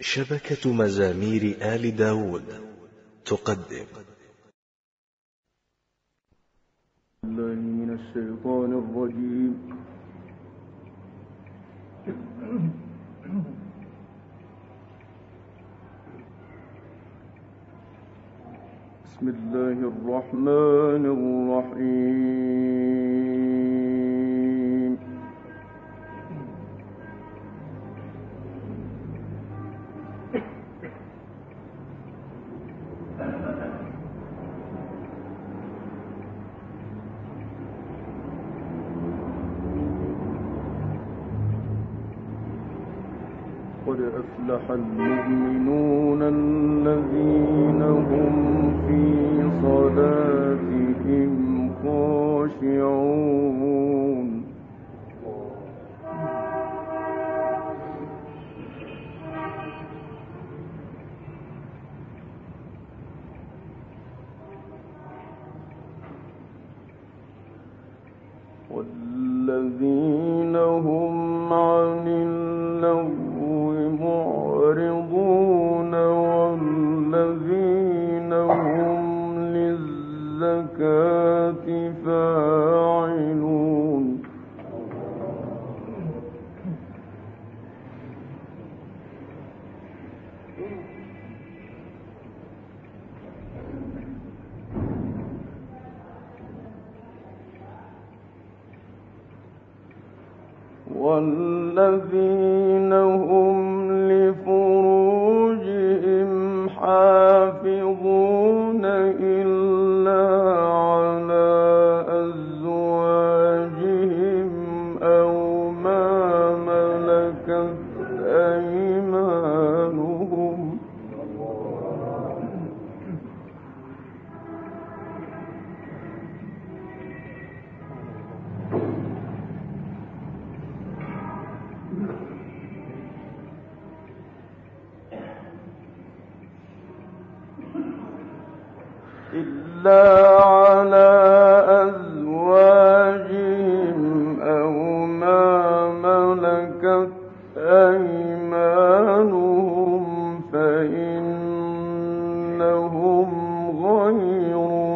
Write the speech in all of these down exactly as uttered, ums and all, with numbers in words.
شبكة مزامير آل داود تقدم. الله من الشيطان الرجيم. بسم الله الرحمن الرحيم. قد أفلح المؤمنون الذين هم في صلاتهم خاشعون. والذين هم عن اللغو معرضون والذين هم للزكاة فاعلون. والذين هم لفروجهم حافظون إلا على أزواجهم أو ما ملكت أيمانهم. إلا على أزواجهم أو ما ملكت أيمانهم فإنهم غير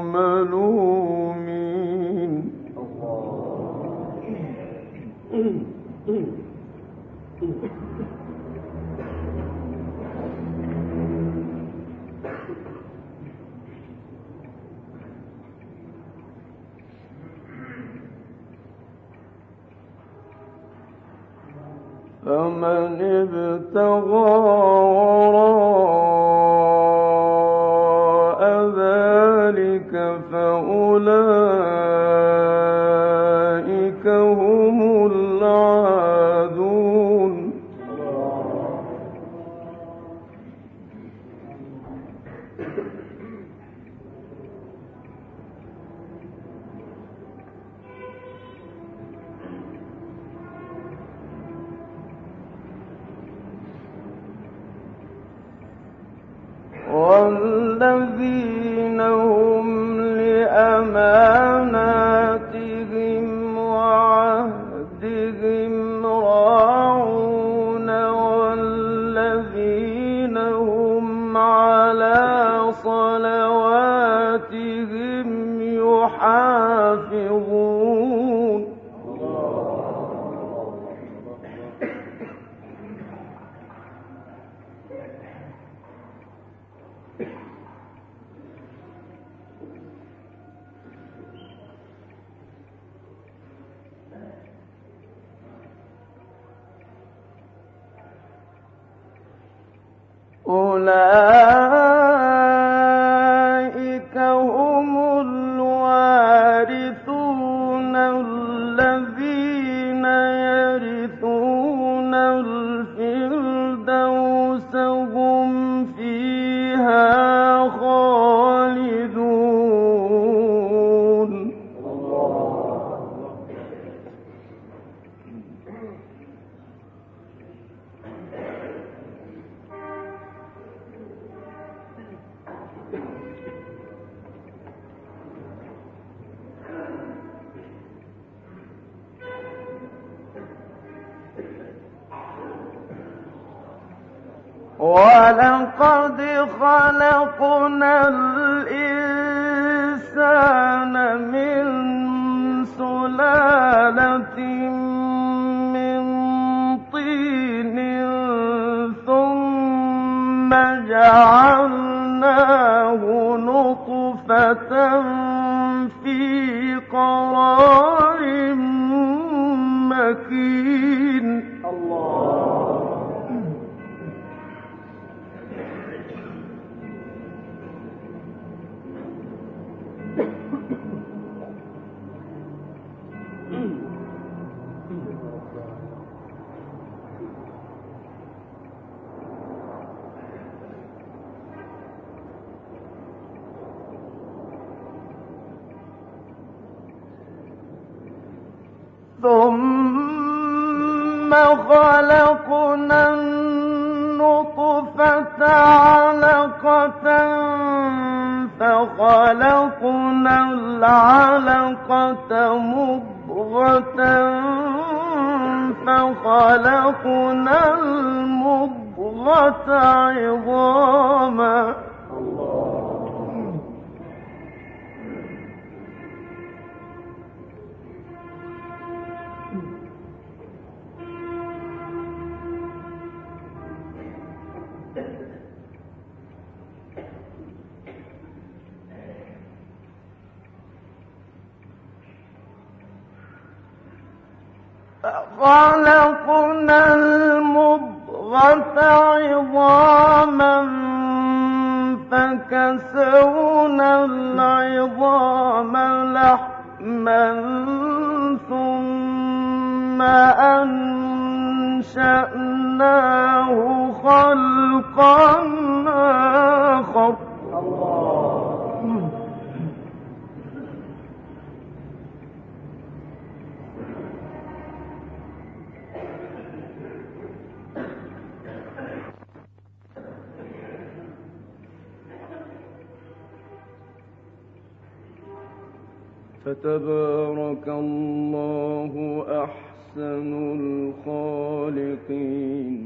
ملومين. فمن ابتغى وراء ذلك فأولئك هم العادون. والذين هم لأماناتهم وعهدهم راعون والذين هم على صلواتهم يحافظون. أولئك هم الوارثون الذين يرثون الفردوس هم فيها خالدون. ولقد خلقنا الإنسان من سلالة من طين ثم جعلناه نطفة في قرار مكين. الله. ثم خلقنا النطفة علقة فخلقنا العلقة مضغة فخلقنا المضغة عظاما. خلقنا المضغة عظاما فكسونا العظام لحما ثم أنشأناه خلقا آخر. فتبارك الله أحسن الخالقين.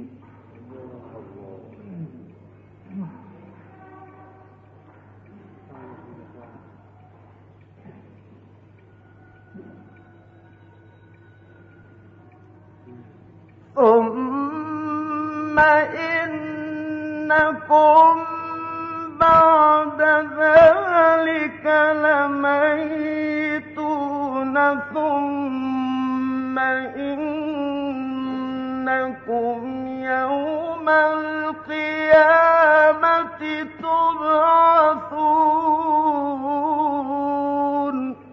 ثم إنكم بعد ذلك لميتون ثم إنكم يوم القيامة تبعثون.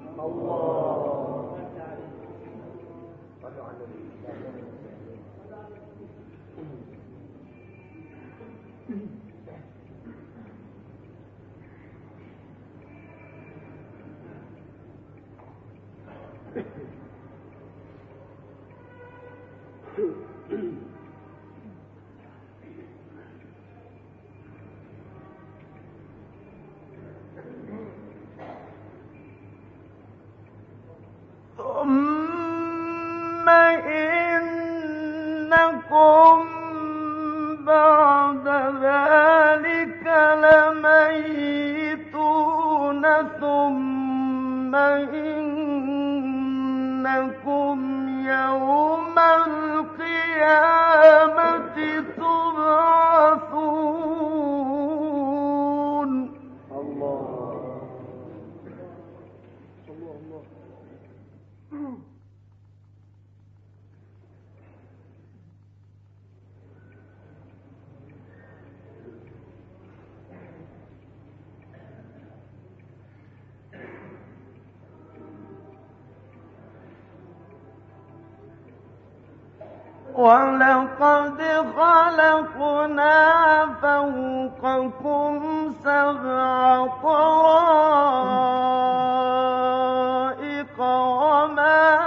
ثم إنكم بعد ذلك لميتون ثم إنكم يوم القيامة تبعثون. الله. الله. ولقد خلقنا فوقكم سبع طرائق وما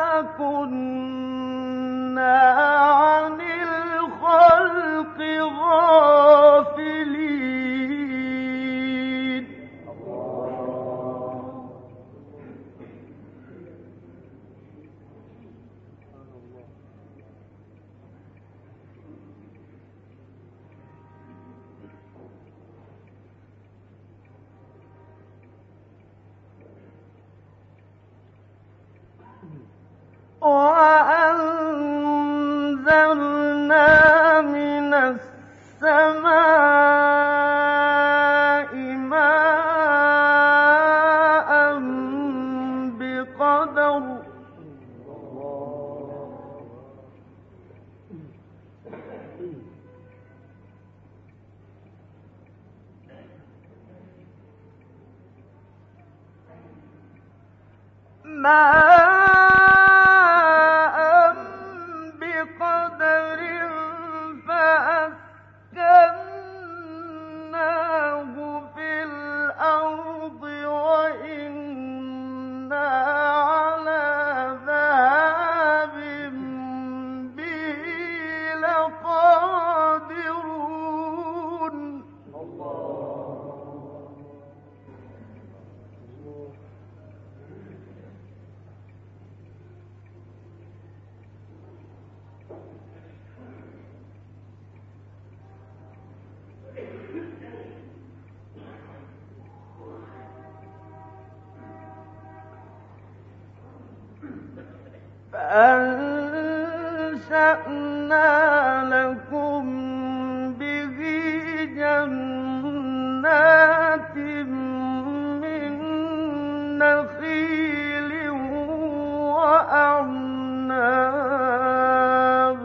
كنا عن الخلق غافلين. السَّمَاءِ مَاءً بِقَدَرٍ مَاءً بِقَدَرٍ فَأَسْكَنَّاهُ فِي الْأَرْضِ وَإِنَّا عَلَىٰ ذَهَابٍ بِهِ لَقَادِرُونَ فَأَنشَأْنَا لَكُم بِهِ جَنَّاتٍ مِّن نَّخِيلٍ وَأَعْنَابٍ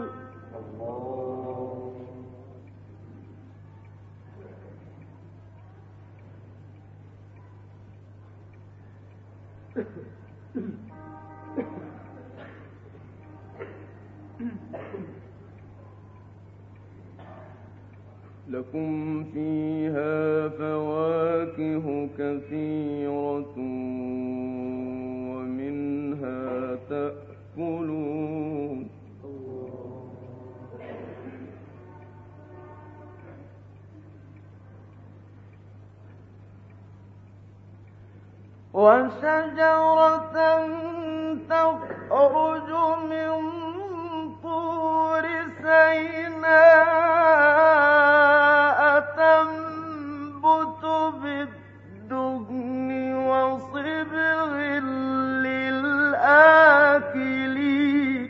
لكم فيها فواكه كثيرة ومنها تأكلون وَشَجَرَةً تَخْرُجُ مِن طُورِ سَيْنَاءَ تَنبُتُ بِالدُّهْنِ وَصِبْغٍ لِّلْآكِلِينَ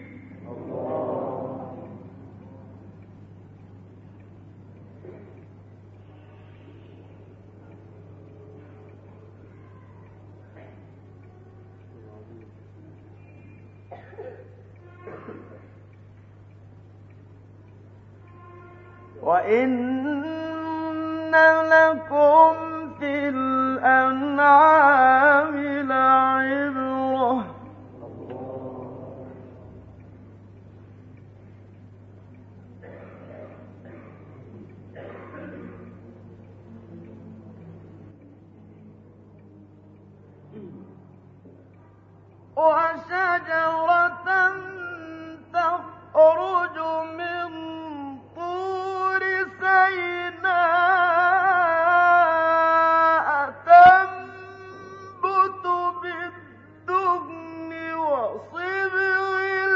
وَإِنَّ لَكُمْ فِي الْأَنْعَامِ لَعِبْرَةً ۖ وَشَجَرَةً تَخْرُجُ مِن طُورِ سَيْنَاءَ تَنبُتُ بِالدُّهْنِ وَصِبْغٍ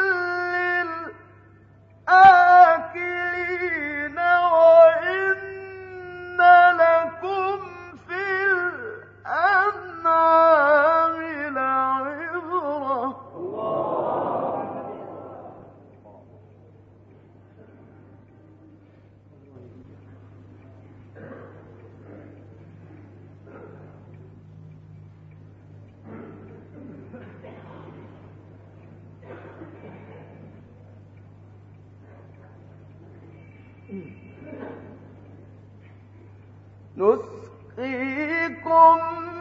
لِّلْآكِلِينَ وَإِنَّ لَكُمْ فِي الْأَنْعَامِ لَعِبْرَةً ۖ نُسْقِيكُم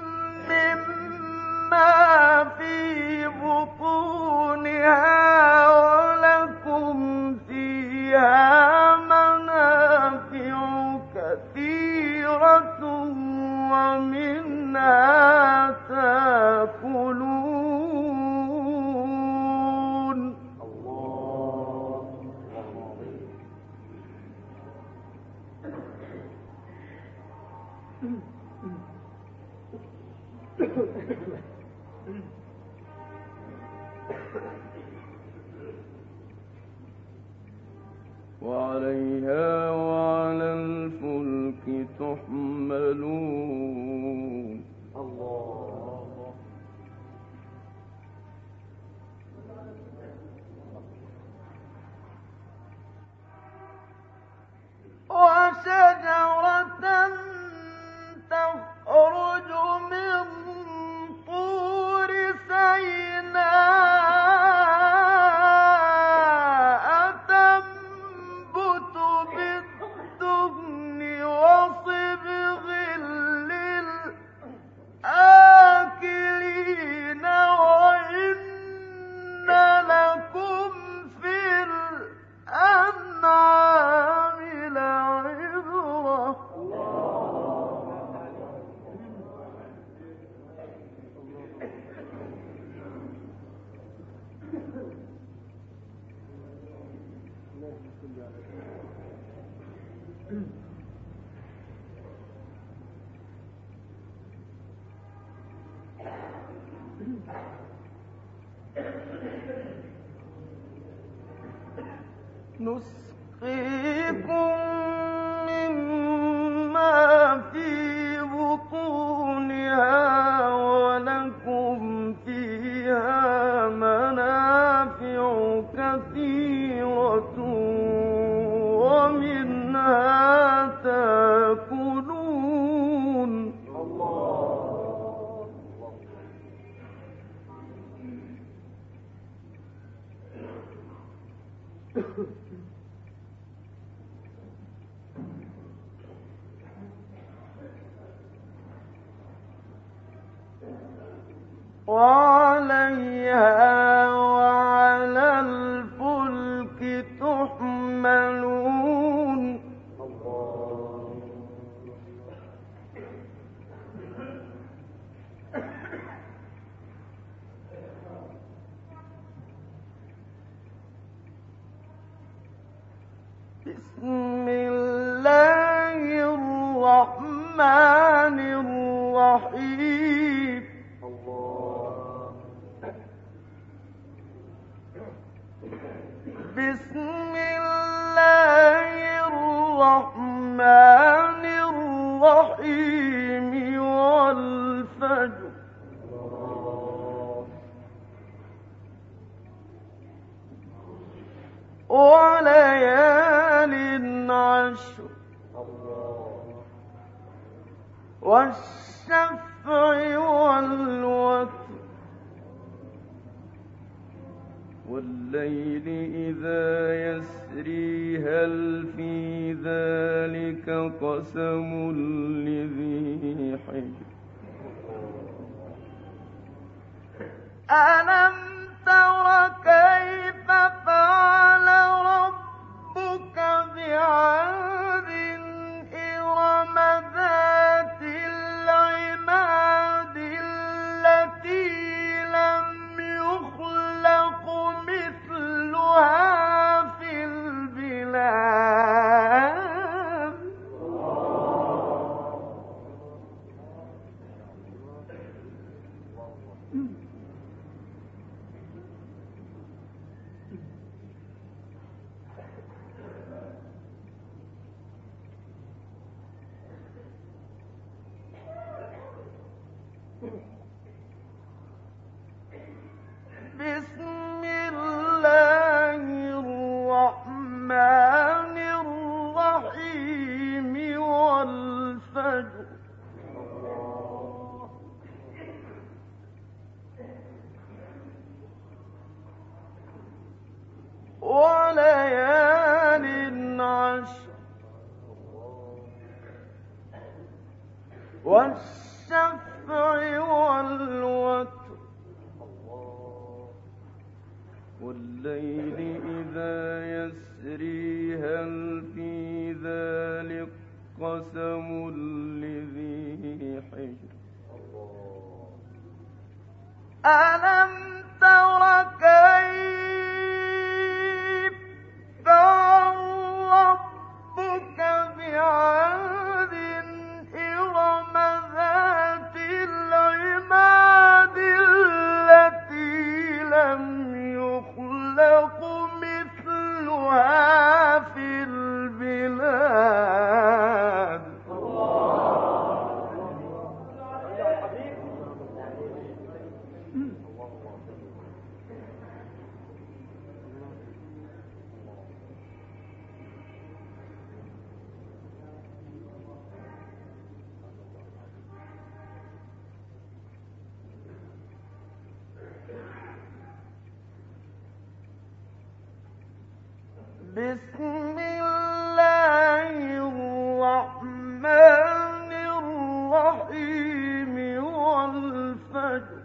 مِّمَّا فِي بُطُونِهَا وَلَكُمْ فِيهَا مَنَافِعُ كَثِيرَةٌ وَمِنْهَا تَأْكُلُونَ وعليها وعلى الفلك تحملون وَشَجَرَةً نسقيكم مما في بطونها ولكم فيها منافع كثيرة ومنها تأكلون. وعليها وعلى الفلك تحملون. بسم الله الرحمن الرحيم. بسم الله الرحمن الرحيم والفجر وليال عشر والشفع والوتر والليل إذا يسري هل في ذلك قسم لذي حجر. ألم تر كيف فعل ربك بعاد إرم ذات العماد التي لم يخلق مثلها في البلاد. بسم الله الرحمن الرحيم والفجر وليال عشر والشفع والوتر والليل إذا يسري هل في ذلك قسم لذي حجر. ألم تر كيف فعل ربك بعاد إرم ذات العماد التي لم يخلق مثلها في البلاد. بسم الله الرحمن الرحيم والفجر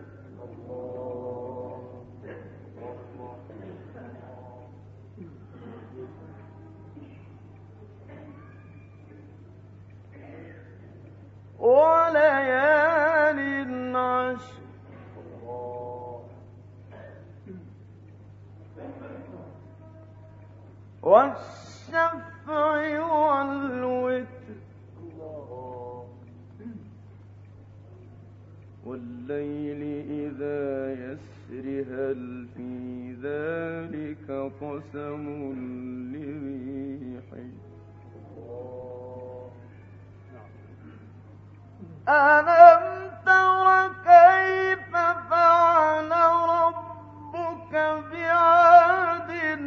وليال عشر والشفع والوتر والليل إذا يسر هل في ذلك قسم لذي حجر ألم تر كيف فعل ربك بعاد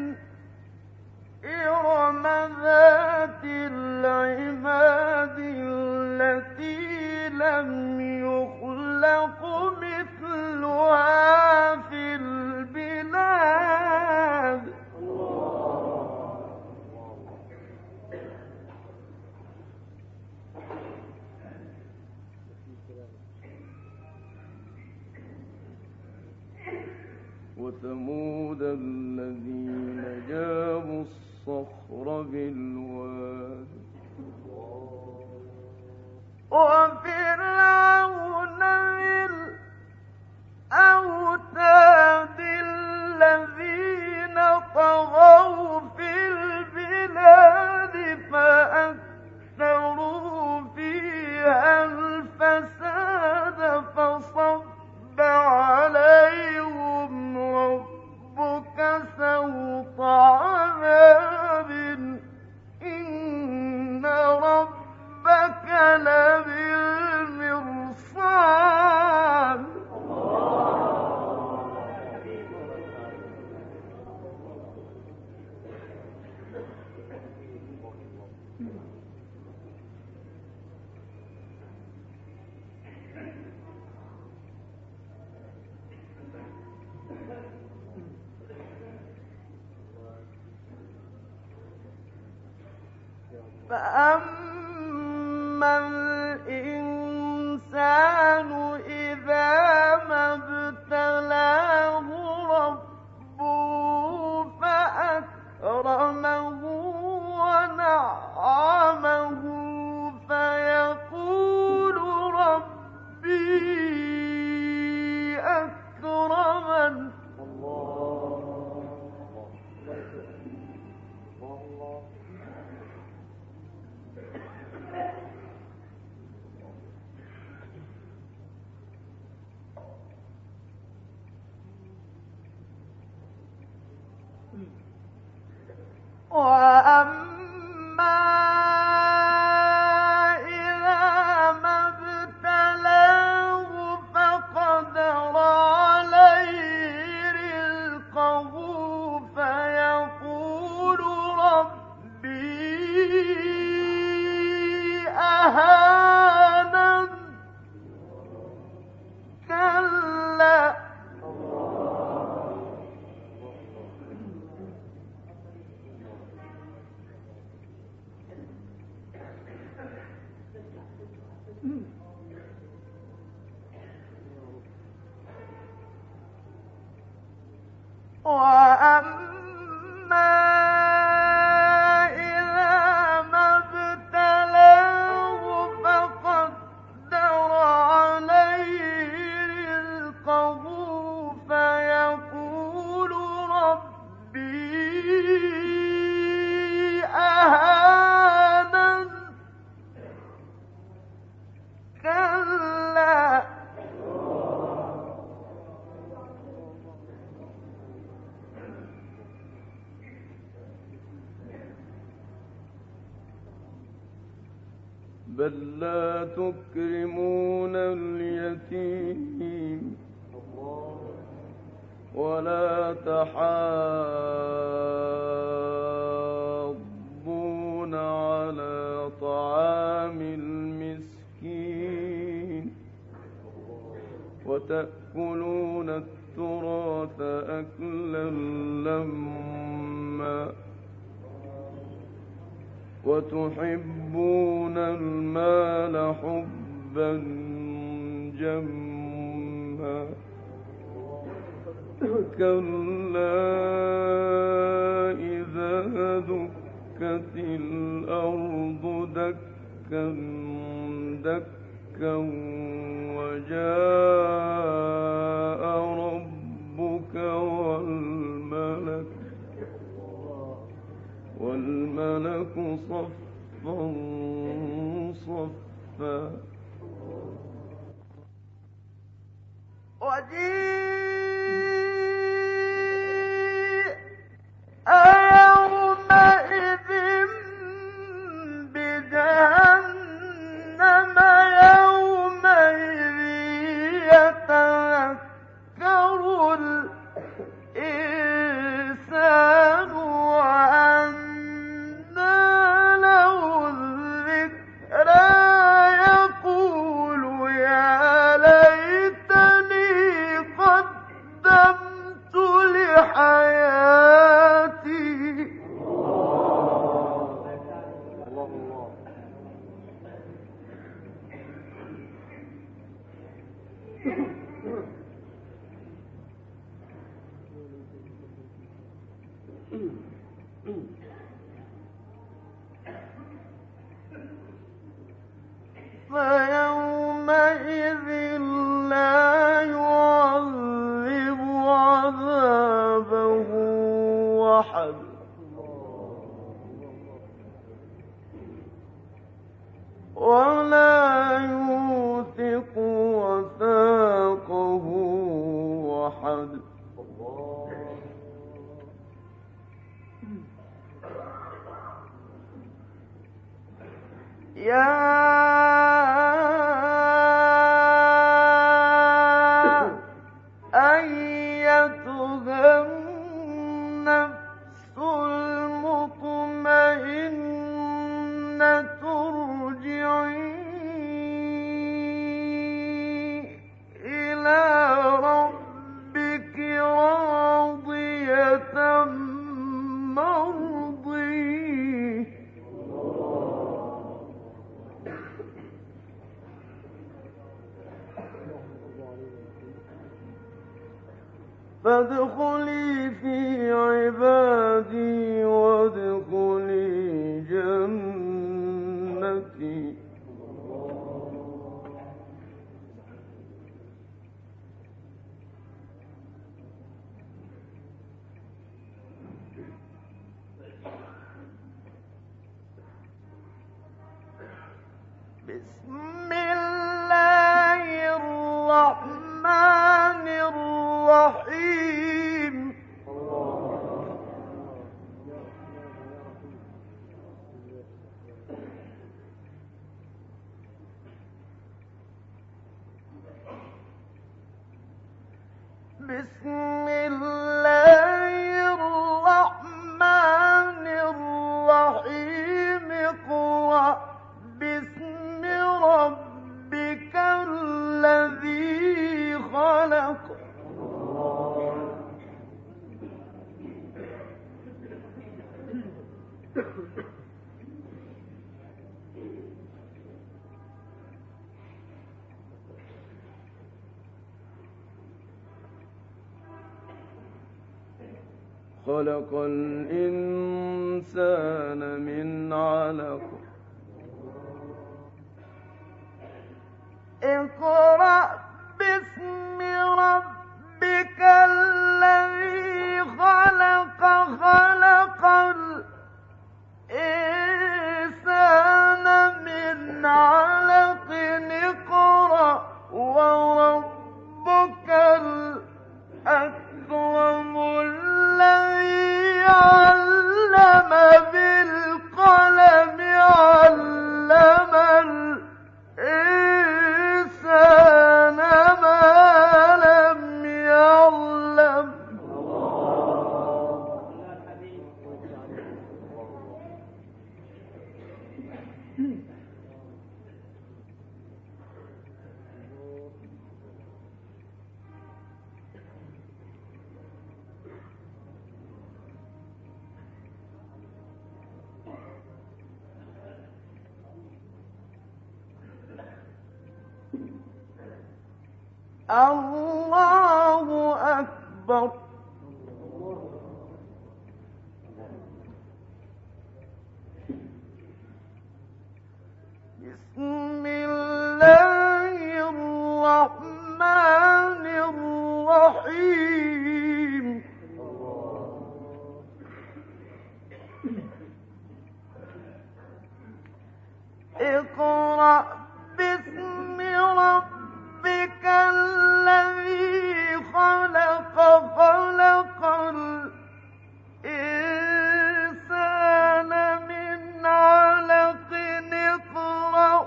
إرم ذات العماد التي لم يخلق مثلها في البلاد وثمود الذين جابوا الصخر بالواد وفرعون ذي الأوتاد الذين طغوا في البلاد فأكثروا فيها الفساد فصب عليهم ربك سوط عذاب إن ربك لبالمرصاد فأما الإنسان إذا ما ابتلاه ربه فأكرمه ونعمه فيقول ربي أكرمن وأما إذا ما ابتلاه فقدر عليه رزقه فيقول ربي أهانن كلا وأما إذا ما ابتلاه فقدر عليه رزقه فيقول ربي أهانن كلا بل لا تكرمون اليتيم ولا تحاضون على طعام المسكين وتأكلون التراث أكلا لما وتحبون المال حبا جما كلا إذا دكت الأرض دكا دكا وجاء ربك والملك والملك صفا صفا فيومئذ لا يعذب عذابه أحد ولا يوثق وثاقه أحد. يا أيتها النفس المطمئنة ارجعي إلى ربك راضية مرضية فادخلي في عبادي وادخلي جنتي. بسم الله الرحمن الرحيم. بسم الله الرحمن الرحيم. اقرأ باسم ربك الذي خلق. خلق الإنسان من علق. اقرأ باسم ربك الذي خلق. خلق الإنسان من علق. اقرأ وربك الأكرم الذي علم بالقلم. علم الإنسان ما لم يعلم. الله أكبر. بسم الله الرحمن الرحيم. اقرأ باسم ربك الذي خلق. خلق الإنسان من علق. اقرأ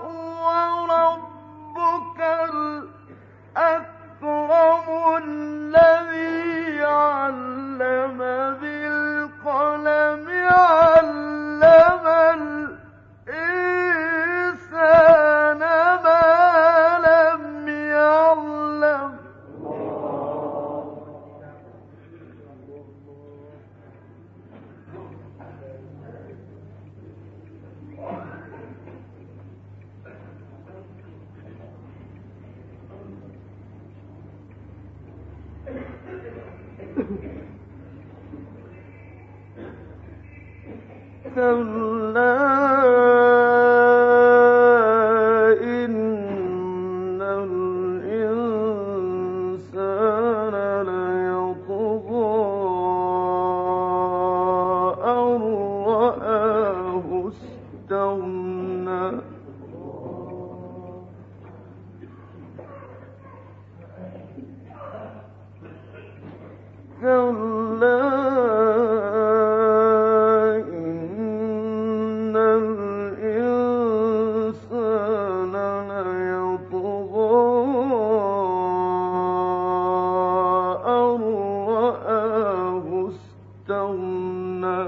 وربك الأكرم الذي علم بالقلم. علم الإنسان كلا إن الإنسان ليطغى أن رآه استغنى كلا إن الإنسان ليطغى أن رآه استغنى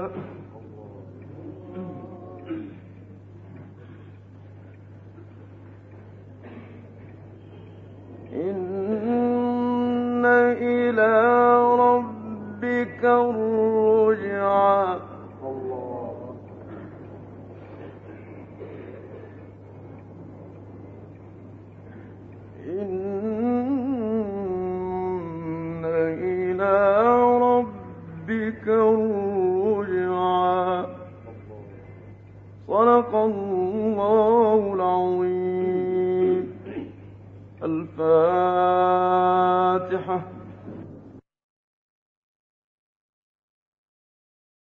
إن إلى ربك الرجعى إن إلى ربك الرجعى صدق الله العظيم. الفاتحة.